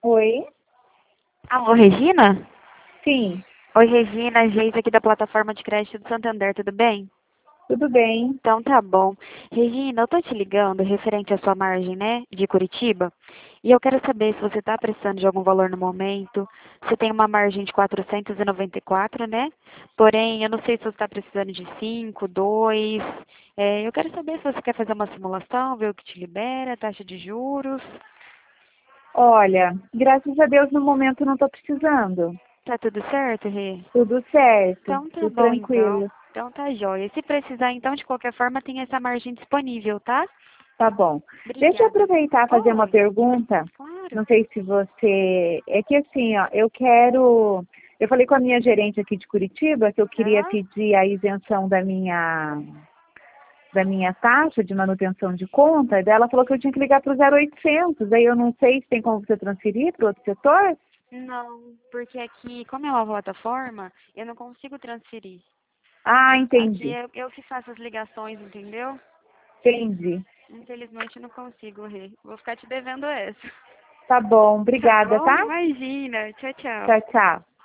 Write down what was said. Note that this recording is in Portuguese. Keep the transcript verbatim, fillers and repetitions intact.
Oi? Alô, Regina? Sim, Oi, Regina, Geise aqui da plataforma de crédito do Santander, tudo bem? tudo bem. Então tá bom. Regina, eu tô te ligando referente à sua margem, né, de Curitiba, e eu quero saber se você tá precisando de algum valor no momento. Você tem uma margem de quatrocentos e noventa e quatro, né? Porém, eu não sei se você está precisando de cinco, dois. É, eu quero saber se você quer fazer uma simulação, ver o que te libera, taxa de juros. Olha, graças a Deus no momento não estou precisando. Tá tudo certo, Rê? Tudo certo, Então tá tudo bom, então. tranquilo. Então tá jóia. Se precisar, então, de qualquer forma, tem essa margem disponível, tá? Tá bom. Deixa eu Obrigada. aproveitar e fazer uma Oi, pergunta. claro. Não sei se você. É que assim, ó, eu quero. Eu falei com a minha gerente aqui de Curitiba que eu queria Aham. pedir a isenção da minha da minha taxa de manutenção de conta, e daí ela falou que eu tinha que ligar para o zero oitocentos. Aí eu não sei se tem como você transferir para outro setor. Não, porque aqui, como é uma plataforma, eu não consigo transferir. Ah, Aqui entendi. eu, eu que faço as ligações, entendeu? Entendi. Infelizmente eu não consigo, Rê. Vou ficar te devendo essa. Tá bom, Tá obrigada, bom? tá? Imagina. Tchau, tchau. Tchau, tchau.